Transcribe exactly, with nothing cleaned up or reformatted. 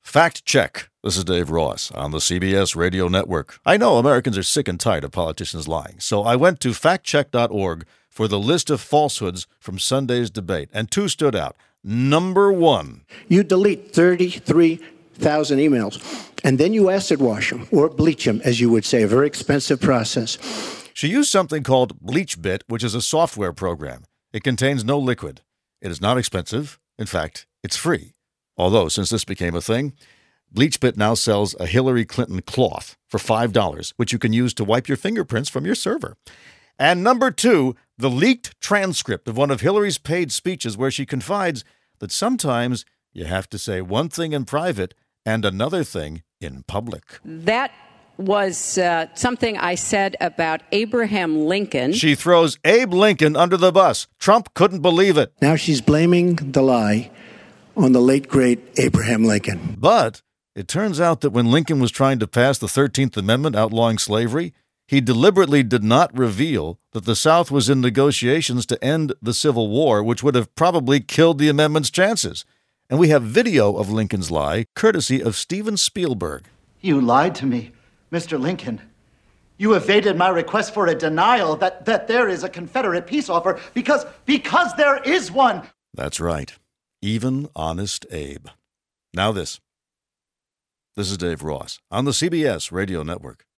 Fact check. This is Dave Ross on the C B S Radio Network. I know Americans are sick and tired of politicians lying, so I went to fact check dot org for the list of falsehoods from Sunday's debate, and two stood out. Number one. You delete thirty-three thousand emails, and then you acid wash them, or bleach them, as you would say, a very expensive process. She used something called BleachBit, which is a software program. It contains no liquid. It is not expensive. In fact, it's free. Although, since this became a thing, BleachBit now sells a Hillary Clinton cloth for five dollars, which you can use to wipe your fingerprints from your server. And number two, the leaked transcript of one of Hillary's paid speeches where she confides that sometimes you have to say one thing in private and another thing in public. That was uh, something I said about Abraham Lincoln. She throws Abe Lincoln under the bus. Trump couldn't believe it. Now she's blaming the lie on the late, great Abraham Lincoln. But it turns out that when Lincoln was trying to pass the thirteenth Amendment outlawing slavery, he deliberately did not reveal that the South was in negotiations to end the Civil War, which would have probably killed the amendment's chances. And we have video of Lincoln's lie, courtesy of Steven Spielberg. You lied to me, Mister Lincoln. You evaded my request for a denial that, that there is a Confederate peace offer because, because there is one. That's right. Even honest Abe. Now this. This is Dave Ross on the C B S Radio Network.